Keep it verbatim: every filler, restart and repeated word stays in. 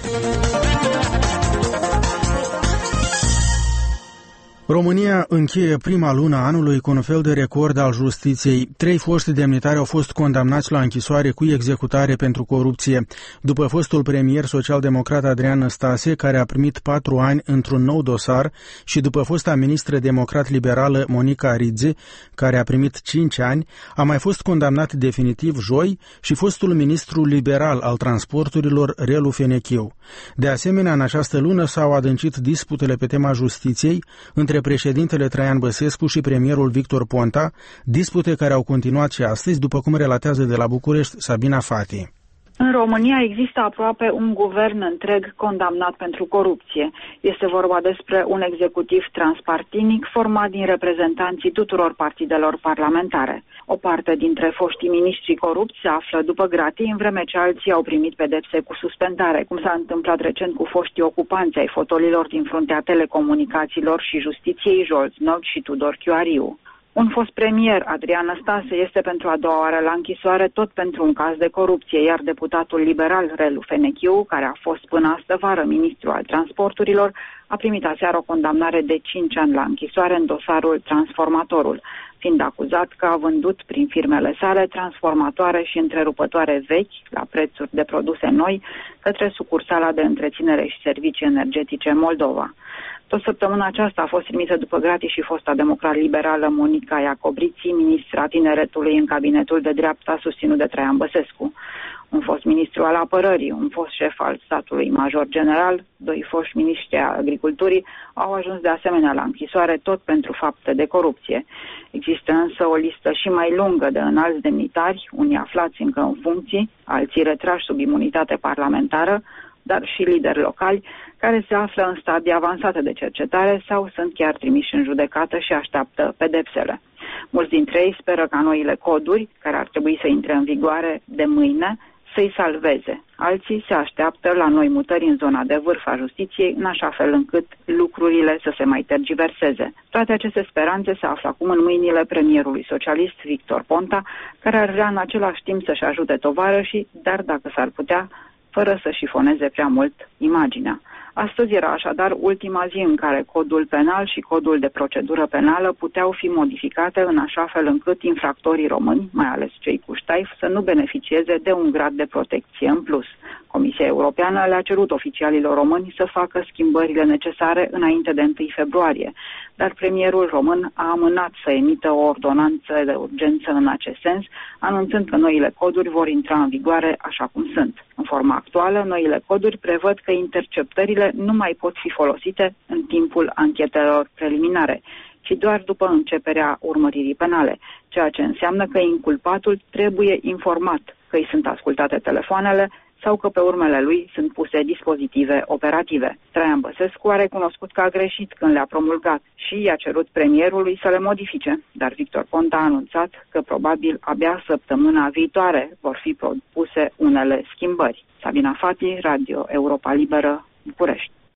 România încheie prima lună a anului cu un fel de record al justiției. Trei foști demnitari au fost condamnați la închisoare cu executare pentru corupție. După fostul premier social-democrat Adrian Năstase, care a primit patru ani într-un nou dosar, și după fosta ministră democrat-liberală Monica Ridze, care a primit cinci ani, a mai fost condamnat definitiv joi și fostul ministru liberal al transporturilor Relu Fenechiu. De asemenea, în această lună s-au adâncit disputele pe tema justiției între președintele Traian Băsescu și premierul Victor Ponta, dispute care au continuat și astăzi, după cum relatează de la București Sabina Fati. În România există aproape un guvern întreg condamnat pentru corupție. Este vorba despre un executiv transpartinic format din reprezentanții tuturor partidelor parlamentare. O parte dintre foștii miniștri corupți se află după gratii, în vreme ce alții au primit pedepse cu suspendare, cum s-a întâmplat recent cu foștii ocupanți ai fotolilor din fruntea telecomunicațiilor și justiției Jolt Nog și Tudor Chiuariu. Un fost premier, Adrian Năstase, este pentru a doua oară la închisoare tot pentru un caz de corupție, iar deputatul liberal Relu Fenechiu, care a fost până astă vară ministru al transporturilor, a primit aseară o condamnare de cinci ani la închisoare în dosarul Transformatorul, fiind acuzat că a vândut prin firmele sale transformatoare și întrerupătoare vechi, la prețuri de produse noi, către sucursala de întreținere și servicii energetice Moldova. Tot săptămâna aceasta a fost trimisă după gratii și fosta democrat-liberală Monica Iacobriții, ministra tineretului în cabinetul de dreapta susținut de Traian Băsescu. Un fost ministru al apărării, un fost șef al statului major general, doi foști miniștri ai agriculturii au ajuns de asemenea la închisoare tot pentru fapte de corupție. Există însă o listă și mai lungă de înalți demnitari, unii aflați încă în funcții, alții retrași sub imunitate parlamentară, dar și lideri locali, care se află în stadii avansate de cercetare sau sunt chiar trimiși în judecată și așteaptă pedepsele. Mulți dintre ei speră ca noile coduri, care ar trebui să intre în vigoare de mâine, să-i salveze. Alții se așteaptă la noi mutări în zona de vârf a justiției, în așa fel încât lucrurile să se mai tergiverseze. Toate aceste speranțe se află acum în mâinile premierului socialist Victor Ponta, care ar vrea în același timp să-și ajute tovarășii, dar dacă s-ar putea, fără să șifoneze prea mult imaginea. Astăzi era așadar ultima zi în care codul penal și codul de procedură penală puteau fi modificate în așa fel încât infractorii români, mai ales cei cu ștaif, să nu beneficieze de un grad de protecție în plus. Comisia Europeană le-a cerut oficialilor români să facă schimbările necesare înainte de întâi februarie, dar premierul român a amânat să emită o ordonanță de urgență în acest sens, anunțând că noile coduri vor intra în vigoare așa cum sunt. În forma actuală, noile coduri prevăd că interceptările nu mai pot fi folosite în timpul anchetelor preliminare, ci doar după începerea urmăririi penale, ceea ce înseamnă că inculpatul trebuie informat că îi sunt ascultate telefoanele sau că pe urmele lui sunt puse dispozitive operative. Traian Băsescu a recunoscut că a greșit când le-a promulgat și i-a cerut premierului să le modifice, dar Victor Ponta a anunțat că probabil abia săptămâna viitoare vor fi propuse unele schimbări. Sabina Fati, Radio Europa Liberă, București.